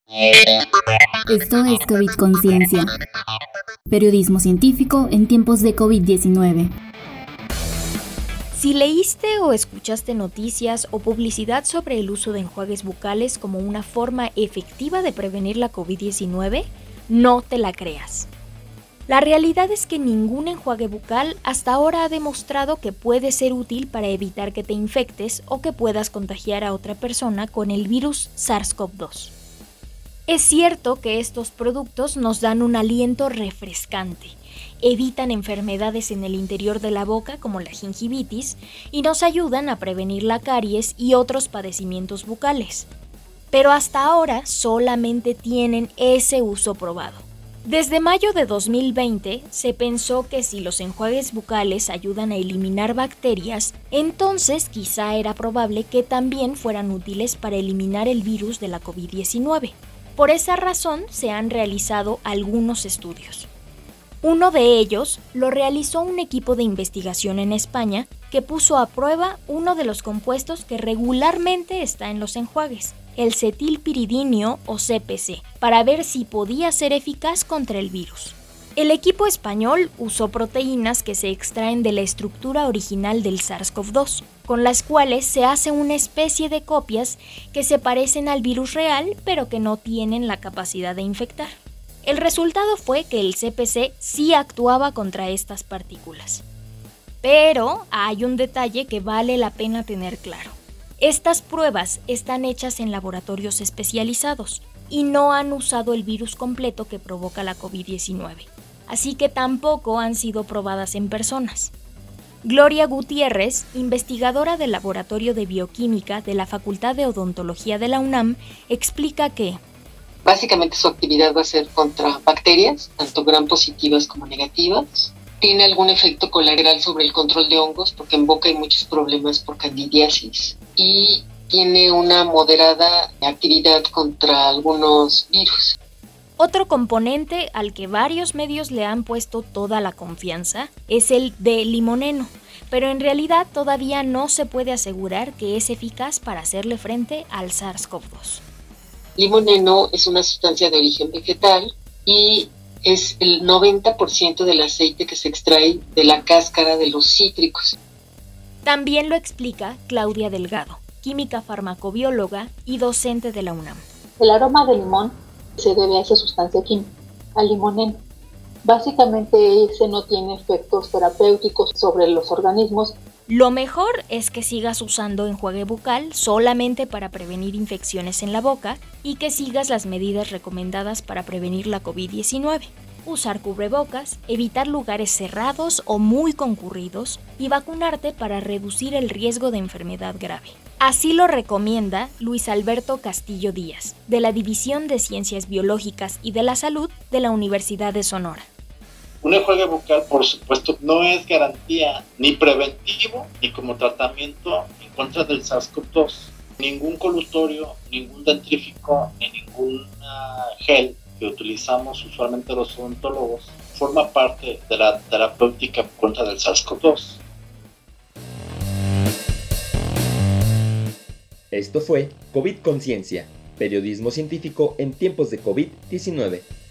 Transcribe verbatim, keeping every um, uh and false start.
Esto es COVID Conciencia, periodismo científico en tiempos de COVID diecinueve. Si leíste o escuchaste noticias o publicidad sobre el uso de enjuagues bucales como una forma efectiva de prevenir la COVID diecinueve, no te la creas. La realidad es que ningún enjuague bucal hasta ahora ha demostrado que puede ser útil para evitar que te infectes o que puedas contagiar a otra persona con el virus SARS-CoV dos. Es cierto que estos productos nos dan un aliento refrescante, evitan enfermedades en el interior de la boca como la gingivitis y nos ayudan a prevenir la caries y otros padecimientos bucales. Pero hasta ahora solamente tienen ese uso probado. Desde mayo de dos mil veinte se pensó que si los enjuagues bucales ayudan a eliminar bacterias, entonces quizá era probable que también fueran útiles para eliminar el virus de la COVID diecinueve. Por esa razón se han realizado algunos estudios. Uno de ellos lo realizó un equipo de investigación en España que puso a prueba uno de los compuestos que regularmente está en los enjuagues, el cetilpiridinio o C P C, para ver si podía ser eficaz contra el virus. El equipo español usó proteínas que se extraen de la estructura original del SARS-CoV dos, con las cuales se hace una especie de copias que se parecen al virus real, pero que no tienen la capacidad de infectar. El resultado fue que el C P C sí actuaba contra estas partículas. Pero hay un detalle que vale la pena tener claro. Estas pruebas están hechas en laboratorios especializados y no han usado el virus completo que provoca la COVID diecinueve, así que tampoco han sido probadas en personas. Gloria Gutiérrez, investigadora del Laboratorio de Bioquímica de la Facultad de Odontología de la UNAM, explica que básicamente su actividad va a ser contra bacterias, tanto gram positivas como negativas. Tiene algún efecto colateral sobre el control de hongos, porque en boca hay muchos problemas por candidiasis. Y tiene una moderada actividad contra algunos virus. Otro componente al que varios medios le han puesto toda la confianza es el de limoneno, pero en realidad todavía no se puede asegurar que es eficaz para hacerle frente al SARS-CoV dos. Limoneno es una sustancia de origen vegetal y es el noventa por ciento del aceite que se extrae de la cáscara de los cítricos. También lo explica Claudia Delgado, química farmacobióloga y docente de la UNAM. El aroma de limón se debe a esa sustancia química, al limoneno. Básicamente ese no tiene efectos terapéuticos sobre los organismos. Lo mejor es que sigas usando enjuague bucal solamente para prevenir infecciones en la boca y que sigas las medidas recomendadas para prevenir la COVID diecinueve. Usar cubrebocas, evitar lugares cerrados o muy concurridos y vacunarte para reducir el riesgo de enfermedad grave. Así lo recomienda Luis Alberto Castillo Díaz, de la División de Ciencias Biológicas y de la Salud de la Universidad de Sonora. Un enjuague bucal, por supuesto, no es garantía ni preventivo ni como tratamiento en contra del SARS-CoV dos. Ningún colutorio, ningún dentrífico, ni ningún gel que utilizamos usualmente los odontólogos forma parte de la terapéutica contra del SARS-CoV dos. Esto fue COVID Conciencia, periodismo científico en tiempos de COVID diecinueve.